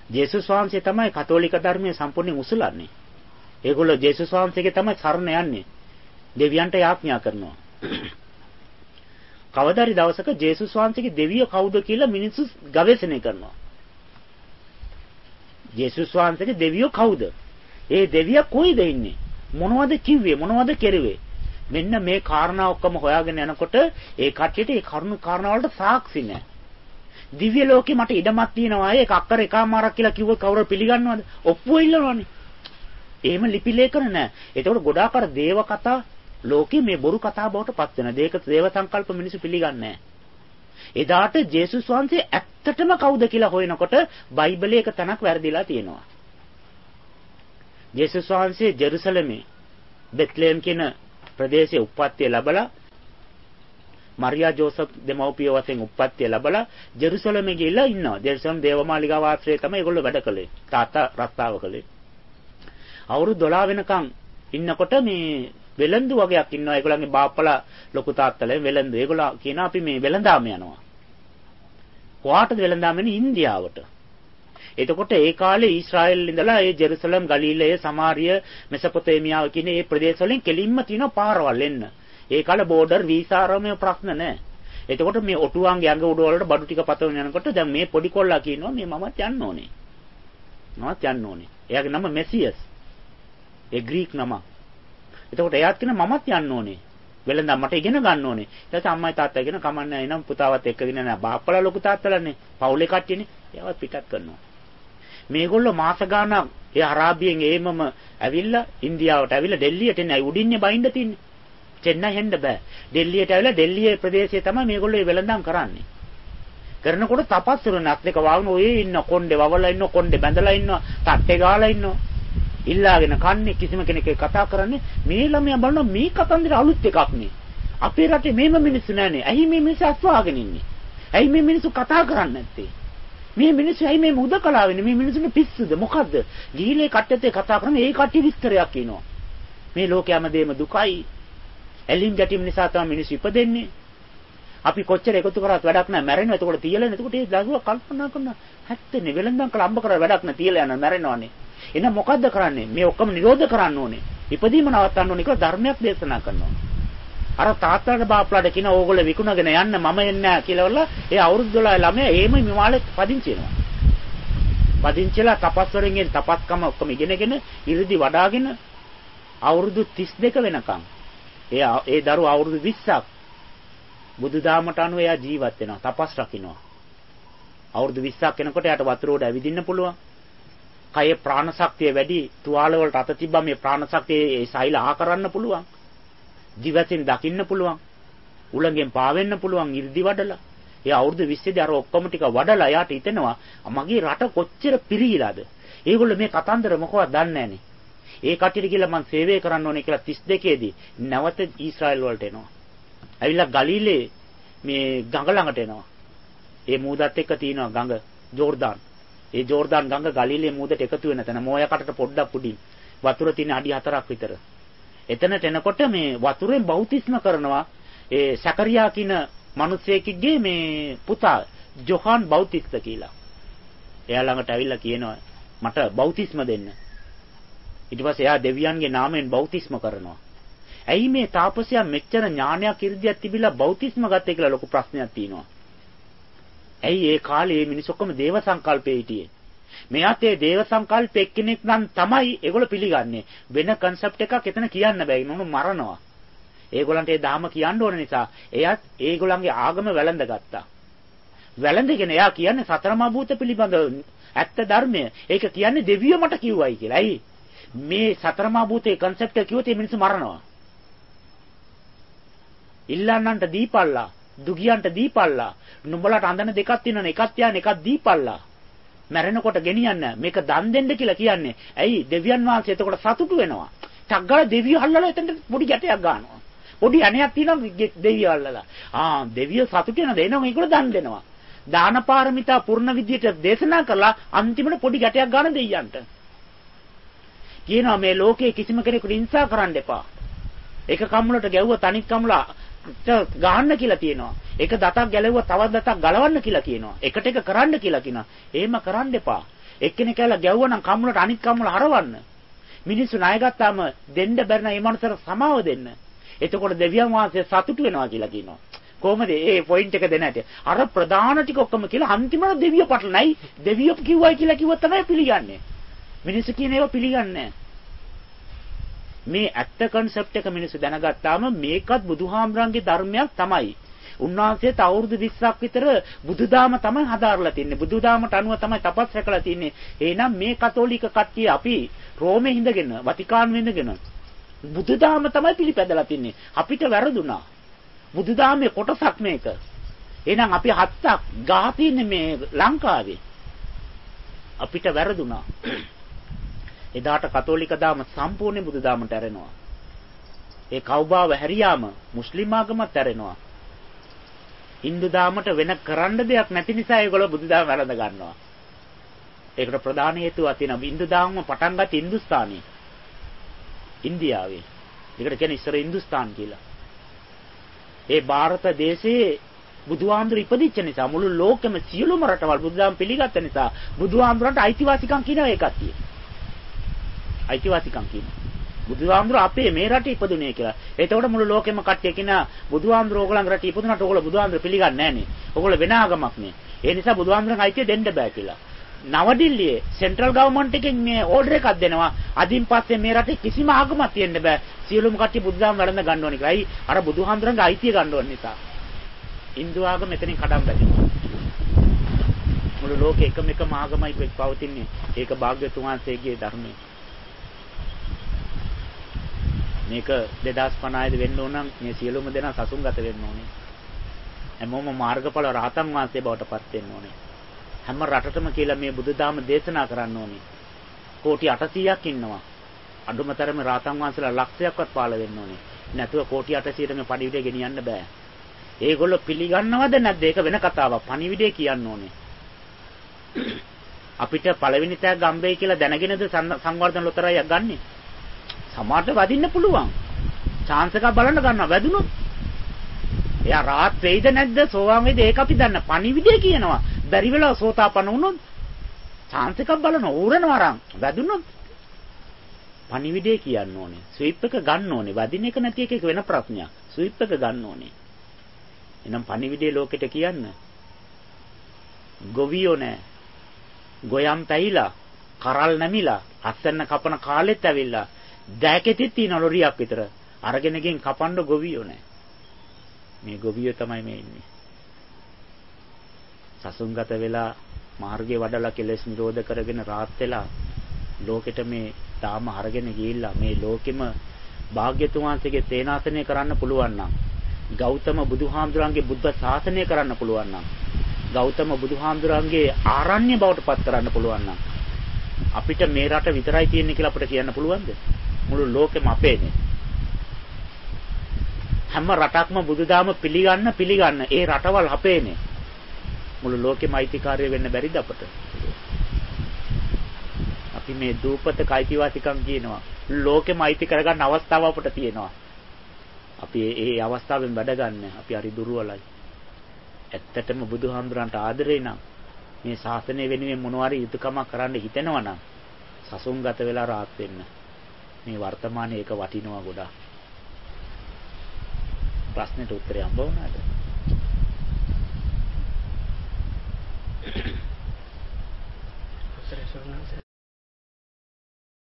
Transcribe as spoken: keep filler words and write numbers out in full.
ජේසුස් වහන්සේ තමයි කතෝලික ධර්මයේ සම්පූර්ණයෙන් උසුලන්නේ. ඒගොල්ලෝ ජේසුස් වහන්සේගේ තමයි සරණ යන්නේ. දෙවියන්ට යාඥා කරනවා. කවදාරි දවසක ජේසුස් වහන්සේගේ දෙවියෝ කවුද කියලා මිනිස්සු ගවේෂණය කරනවා. ජේසුස් වහන්සේගේ දෙවියෝ කවුද? ඒ දෙවියා කොයිද ඉන්නේ? මොනවද කිව්වේ? මොනවද කෙරුවේ? මෙන්න මේ කාරණා ඔක්කොම හොයාගෙන යනකොට ඒ කට්ටියට ඒ කරුණු කාරණා වලට සාක්ෂි නැහැ. දිව්‍ය ලෝකේ මට ඉඩමක් තියෙනවා ඒක අක්කර එකමාරක් කියලා කිව්වොත් කවුරු පිළිගන්නවද? ඔප්පුව ඉල්ලනවනේ. එහෙම ලිපි ලේඛන නැහැ. ඒතකොට ගොඩාක් අර දේව කතා ලෝකේ මේ බොරු කතා බවට පත් වෙන. දේක දේව සංකල්ප මිනිස්සු පිළිගන්නේ නැහැ. එදාට ජේසුස් වහන්සේ ඇත්තටම කවුද කියලා හොයනකොට බයිබලයේ එක තැනක් වැරදිලා තියෙනවා. ජේසුස් වහන්සේ ජෙරුසලමේ බෙත්ලෙහෙම් කියන ප්‍රදේශයේ උප්පත්තිය ලැබලා මරියා ජෝසප් දෙමව්පිය වශයෙන් උප්පත්තිය ලැබලා ජෙරුසලමේ ගිහිල්ලා ඉන්නවා. ජෙරුසලම් දේවමාලිගාව ආශ්‍රයේ තමයි ඒගොල්ලෝ වැඩ කළේ. තාත්තා රස්සාව කළේ. අවුරුදු දොළහ වෙනකන් ඉන්නකොට මේ වෙලඳු වගේක් ඉන්නවා. ඒගොල්ලන්ගේ බාප්පලා ලොකු තාත්තලා වෙලඳු. ඒගොල්ලෝ කියනවා අපි මේ වෙලඳාම යනවා. කොහාටද වෙලඳාම යන්නේ? ඉන්දියාවට. එතකොට ඒ කාලේ ඊශ්‍රායෙල් ඉඳලා ඒ ජෙරුසලම් ගලීලය සමාරිය මෙසොපොතේමියාව කියන මේ ප්‍රදේශ වලින් කෙලින්ම තියෙන පාරවල් එන්න. ඒ කාලේ බෝඩර් වීසා ආරම්භයේ ප්‍රශ්න නැහැ. එතකොට මේ ඔටුවාන්ගේ ඇඟ උඩ වලට බඩු ටික පතවගෙන යනකොට දැන් මේ පොඩි කොල්ලා කියනවා මේ මමත් යන්න ඕනේ. මමත් යන්න ඕනේ. එයාගේ නම මෙසියස්. ඒ ග්‍රීක නම. එතකොට එයාත් කියන මමත් යන්න ඕනේ. වෙලඳා මට ඉගෙන ගන්න ඕනේ. ඊට පස්සේ අම්මයි තාත්තයි කියන කමන්නේ එනම් පුතාවත් එක්කගෙන නෑ. බාප්පලා ලොකු තාත්තලානේ. පවුලේ කට්ටියනේ. එයාවත් පිටත් කරනවා. මේගොල්ලෝ මාස ගාණක් ඒ අරාබියෙන් ඒමම ඇවිල්ලා ඉන්දියාවට ඇවිල්ලා ඩෙල්ලියට එන්නේ. අයි උඩින්නේ බයින්ද තින්නේ. චෙන්නයි හෙන්න බෑ. ඩෙල්ලියට ඇවිල්ලා ඩෙල්ලියේ ප්‍රදේශයේ තමයි මේගොල්ලෝ මේ වෙලඳාම් කරන්නේ. කරනකොට තපස් කරන අත් දෙක වාගෙන ඔය ඉන්න කොණ්ඩේ වවලා ඉන්න කොණ්ඩේ බැඳලා ඉන්නවා. තට්ටේ ගාලා ඉන්නවා. ඉල්ලාගෙන කන්නේ කිසිම කෙනෙක් කතා කරන්නේ මේ ළමයා බලනවා මේ කතන්දර අලුත් එකක් නේ. අපේ රටේ මේම මිනිස්සු නැනේ. ඇයි මේ මිනිස්සු අස්වාගෙන ඉන්නේ? ඇයි මේ මිනිස්සු කතා කරන්නේ නැත්තේ? මේ මිනිස්සු ඇයි මේ මුදකලා වෙන්නේ? මේ මිනිස්සුනේ පිස්සුද? මොකද්ද? ගිහිලේ කට්ටියත් කතා කරන්නේ ඒ කට්ටිය විස්තරයක් කියනවා. මේ ලෝකයේ හැමදේම දුකයි. ඇලින් ගැටීම් නිසා තමයි මිනිස්සු ඉපදෙන්නේ. අපි කොච්චර එකතු කරත් වැඩක් නැහැ මැරෙනවා. එතකොට තියලා එතකොට ඒ දරුවා කල්පනා කරනවා හැත්තේනේ වෙලඳන් කළ අම්බ කරලා වැඩක් නැහැ තියලා යනවා මැරෙනවානේ. එහෙනම් මොකද්ද කරන්නේ? මේ ඔක්කොම නිරෝධ කරන්න ඕනේ. ඉපදීම නවත්තන්න ඕනේ කියලා ධර්මයක් දේශනා කරනවා. අර තාත්තලාට බාප්ලාට කියන ඕගොල්ලෝ විකුණගෙන යන්න මම එන්නේ නැහැ කියලා වල ඒ අවුරුදු දොළහ ළමයා එහෙම විමාලේ පදිංචි වෙනවා. පදිංචිලා තපස්වරෙන්ගෙන් තපස්කම ඔක්කොම ඉගෙනගෙන ඉරිදි වඩාගෙන අවුරුදු තිස් දෙක වෙනකම් ඒ ඒ දරුවා අවුරුදු විස්සක් බුදුදහමට අනුව එයා ජීවත් වෙනවා. තපස් රකින්නවා. අවුරුදු විස්සක් වෙනකොට එයාට වතුර උඩ ඇවිදින්න පුළුවන්. කයේ ප්‍රාණ ශක්තිය වැඩි. තුවාල වලට අත තිබ්බම මේ ප්‍රාණ ශක්තිය ඒ සෛල ආ කරන්න පුළුවන්. දිවසින් දකින්න පුළුවන්. උලංගෙන් පාවෙන්න පුළුවන් 이르දි වඩලා. ඒ අවුරුදු විස්සේ දී අර ඔක්කොම ටික වඩලා යාට හිතෙනවා මගේ රට කොච්චර පිරිහිලාද. ඒගොල්ලෝ මේ කතන්දර මොකවත් දන්නේ නැහනේ. ඒ කට්ටියට කියලා මං සේවය කරන්න ඕනේ කියලා තිස් දෙකේ දී නැවත ඊශ්‍රායල් වලට එනවා. ඇවිල්ලා ගලීලේ මේ ගඟ ළඟට එනවා. ඒ මූදත් එක්ක තියෙනවා ගඟ ජෝර්දාන්. ඒ ජෝර්දාන් ගඟ ගලීලේ මූදට එකතු වෙන තැන මොයකටට පොඩ්ඩක් උඩින් වතුර තියෙන අඩි හතරක් විතර. එතනට එනකොට මේ වතුරෙන් බෞතිස්ම කරනවා ඒ සකරියා කියන මිනිස්සෙක්ගේ මේ පුතා ජොහාන් බෞතිස්ත කියලා. එයා ළඟට ඇවිල්ලා කියනවා මට බෞතිස්ම දෙන්න. ඊට පස්සේ එයා දෙවියන්ගේ නාමයෙන් බෞතිස්ම කරනවා. ඇයි මේ තාපසයා මෙච්චර ඥානයක් ඉර්ධියක් තිබිලා බෞතිස්ම ගත්තේ කියලා ලොකු ප්‍රශ්නයක් තියෙනවා. ඇයි ඒ කාලේ මේ මිනිස්සු ඔක්කොම දේව සංකල්පේ හිටියේ? මෙයාට ඒ දේව සංකල්ප එක්කෙනෙක් නම් තමයි ඒගොල්ලෝ පිළිගන්නේ. වෙන concept එකක් එතන කියන්න බෑ. මොනු මරනවා. ඒගොල්ලන්ට ඒ ධාම කියන්න ඕන නිසා එයාත් ඒගොල්ලන්ගේ ආගම වැළඳගත්තා. වැළඳගෙන එයා කියන්නේ සතර මහා භූත පිළිබඳ ඇත්ත ධර්මය. ඒක කියන්නේ දෙවියෝ මට කිව්වයි කියලා. ඇයි? මේ සතර මහා භූතේ concept එක කිව්වොත් මේ මිනිස්සු මරනවා. ඉල්ලන්නන්ට දීපල්ලා, දුගියන්ට දීපල්ලා. නුඹලට අඳන දෙකක් තියෙනවනේ. එකක් තියාන එකක් දීපල්ලා. මැරෙනකොට ගෙනියන්න මේක දන් දෙන්න කියලා කියන්නේ. ඇයි? දෙවියන් වහන්සේ එතකොට සතුටු වෙනවා. ටක් ගාලා දෙවියෝ අල්ලලා එතනට පොඩි ගැටයක් ගන්නවා. පොඩි අණයක් තියෙනවා දෙවියෝ අල්ලලා. ආ දෙවියෝ සතුටු වෙන දෙනවා ඒගොල්ලෝ දන් දෙනවා. දාන පාරමිතා පුර්ණ විදියට දේශනා කරලා අන්තිමට පොඩි ගැටයක් ගන්න දෙයියන්ට. කියනවා මේ ලෝකේ කිසිම කෙනෙකුට හිංසා කරන්න එපා. එක කම්මුලට ගැව්වොත් අනිත් කම්මුලා ගහන්න කියලා තියෙනවා. එක දතක් ගැලෙව්වා තවත් දතක් ගලවන්න කියලා කියනවා. එකට එක කරන්න කියලා කියනවා. එහෙම කරන්න එපා. එක්කෙනෙක් කියලා ගැව්වනම් කම්මුලට අනිත් කම්මුල හරවන්න. මිනිස්සු ණය ගත්තාම දෙන්න බැරි නම් ඒ මනුස්සර සමාව දෙන්න. එතකොට දෙවියන් වහන්සේ සතුටු වෙනවා කියලා කියනවා. කොහොමද ඒ පොයින්ට් එක දෙන්න ඇති? අර ප්‍රධාන ටික ඔක්කොම කියලා අන්තිමට දෙවියෝ පටලනයි. දෙවියෝ කිව්වයි කියලා කිව්වොත් තමයි පිළිගන්නේ. මිනිස්සු කියන ඒවා පිළිගන්නේ මේ ඇත්ත කන්සෙප්ට් එක මිනිස්සු දැනගත්තාම මේකත් බුදුහාමුදුරන්ගේ ධර්මයක් තමයි. උන්වහන්සේත් අවුරුදු විස්සක් විතර බුදුදාම තමයි හදාarලා තින්නේ. බුදුදාමට අනුව තමයි තපස් රැකලා තින්නේ. එහෙනම් මේ කතෝලික කට්ටිය අපි රෝමේ හිඳගෙන, වතිකානුවේ හිඳගෙන බුදුදාම තමයි පිළිපැදලා තින්නේ. අපිට වැරදුනා. බුදුදාමේ කොටසක් මේක. එහෙනම් අපි හත්තක් ගා තින්නේ මේ ලංකාවේ. අපිට වැරදුනා. එදාට කතෝලික දාම සම්පූර්ණ බුදුදාමට ඇරෙනවා. ඒ කවුබාව හැරියාම මුස්ලිම් ආගමත් ඇරෙනවා. Hindu දාමට වෙන කරන්න දෙයක් නැති නිසා ඒගොල්ලෝ බුදුදාම වැළඳ ගන්නවා. ඒකට ප්‍රධාන හේතුවක් තියෙනවා. Hindu දාම පටන් ගත්තේ හින්දුස්තානේ. ඉන්දියාවේ. ඒකට කියන්නේ ඉස්සර හින්දුස්තාන් කියලා. ඒ ಭಾರತ දේශයේ බුදුහාමුදුරු ඉපදිච්ච නිසා මුළු ලෝකෙම සියලුම රටවල් බුදුදාම පිළිගත්ත නිසා බුදුහාමුදුරන්ට අයිතිවාසිකම් කියනවා ඒ කට්ටිය. අයිතිවාසිකම් කියනවා. බුදුහාමුදුර අපේ මේ රටේ ඉපදුනේ කියලා. එතකොට මුළු ලෝකෙම කට්ටිය කියනවා බුදුහාමුදුර ඕගොල්ලන්ගේ රටේ ඉපදුනට ඕගොල්ලෝ බුදුහාමුදුර පිළිගන්නේ නැහනේ. ඕගොල්ලෝ වෙන ආගමක් නේ. ඒ නිසා බුදුහාමුදුරන්ගේ අයිතිය දෙන්න බෑ කියලා. නවදිල්ලියේ සෙන්ට්‍රල් ගවර්න්මන්ට් එකෙන් මේ ඕඩර් එකක් දෙනවා. අදින් පස්සේ මේ රටේ කිසිම ආගමක් තියෙන්න බෑ. සියලුම කට්ටිය බුදුදහම වැළඳ ගන්න ඕනේ කියලා. අයි අර බුදුහාමුදුරන්ගේ අයිතිය ගන්න ඕන නිසා. Hindu ආගම මෙතනින් කඩම් බැඳෙනවා. මුළු ලෝකෙ එකම එකම ආගමයි පවතින්නේ. ඒක භාග්‍යතුන් වහන්සේගේ ධර්මය. මේක දෙදාස් පනහයි වෙන්න ඕන නම් මේ සියලුම දෙනා සසුන්ගත වෙන්න ඕනේ. හැමෝම මාර්ගඵල රහතන් වහන්සේ බවට පත් වෙන්න ඕනේ. හැම රටටම කියලා මේ බුදුදහම දේශනා කරන්න ඕනේ. කෝටි අටසීයක් ඉන්නවා. අඳුමතරම රහතන් වහන්සේලා ලක්ෂයක්වත් පාළ වෙන්න ඕනේ. නැතුව කෝටි අටසීයට මේ පණිවිඩය ගෙනියන්න බෑ. ඒගොල්ලෝ පිළිගන්නවද නැද්ද? ඒක වෙන කතාවක්. පණිවිඩය කියන්න ඕනේ. අපිට පළවෙනි තෑ ගම්බේ කියලා දැනගෙනද සංවර්ධන ලොතරැයියක් ගන්නෙ? සමහරට වදින්න පුළුවන්. chance එකක් බලන්න ගන්නවා. වැදුනොත් එයා රාත් වෙයිද නැද්ද? සෝවාන් වෙයිද? ඒක අපි දන්න. පණිවිඩය කියනවා. බැරි වෙලා සෝතාපන්න වුණොත් chance එකක් බලන ඕරනවා රන්. වැදුනොත් පණිවිඩය කියන්න ඕනේ. ස්විප් එක ගන්න ඕනේ. වදින එක නැති එක වෙන ප්‍රශ්නයක්. ස්විප් එක ගන්න ඕනේ. එහෙනම් පණිවිඩය ලෝකෙට කියන්න. ගොවියෝ නෑ. ගොයම් පැහිලා, කරල් නැමිලා, අස්සන්න කපන කාලෙත් ඇවිල්ලා දැකෙතිත් තියෙන ලොරියක් විතර. අරගෙන ගෙන් කපන්න ගොවියෝ නෑ. මේ ගොවියෝ තමයි මේ ඉන්නේ. සසුන්ගත වෙලා මාර්ගේ වඩලා කෙලෙස් නිරෝධ කරගෙන රාත් වෙලා ලෝකෙට මේ තාම අරගෙන ගිහිල්ලා මේ ලෝකෙම භාග්‍යතුන් වහන්සේගේ සේනාසනය කරන්න පුළුවන් නම්, ගෞතම බුදුහාමුදුරන්ගේ බුද්ධ ශාසනය කරන්න පුළුවන් නම්, ගෞතම බුදුහාමුදුරන්ගේ ආරණ්‍ය බවට පත් කරන්න පුළුවන් නම් අපිට මේ රට විතරයි තියෙන්නේ කියලා අපිට කියන්න පුළුවන්ද? මුළු ලෝකෙම අපේනේ. හැම රටක්ම බුදුදාම පිළිගන්න පිළිගන්න ඒ රටවල් අපේනේ. මුළු ලෝකෙම අයිතිකාරය වෙන්න බැරිද අපට? අපි මේ දූපතක අයිතිවාසිකම් කියනවා. ලෝකෙම අයිති කරගන්න අවස්ථාව අපට තියෙනවා. අපි ඒ අවස්ථාවෙන් වැඩ ගන්න. අපි හරි දුර්වලයි. ඇත්තටම බුදුහාමුදුරන්ට ආදරේ නම් මේ ශාසනය වෙනුවෙන් මොනවාරි යුතුයකමක් කරන්න හිතෙනවා නම් සසුන්ගත වෙලා rahat වෙන්න. මේ වර්තමානයේ ඒක වටිනවා ගොඩාක්. ප්‍රශ්නෙට උත්තරය හම්බ වුණාද? උත්තරය සෝනාස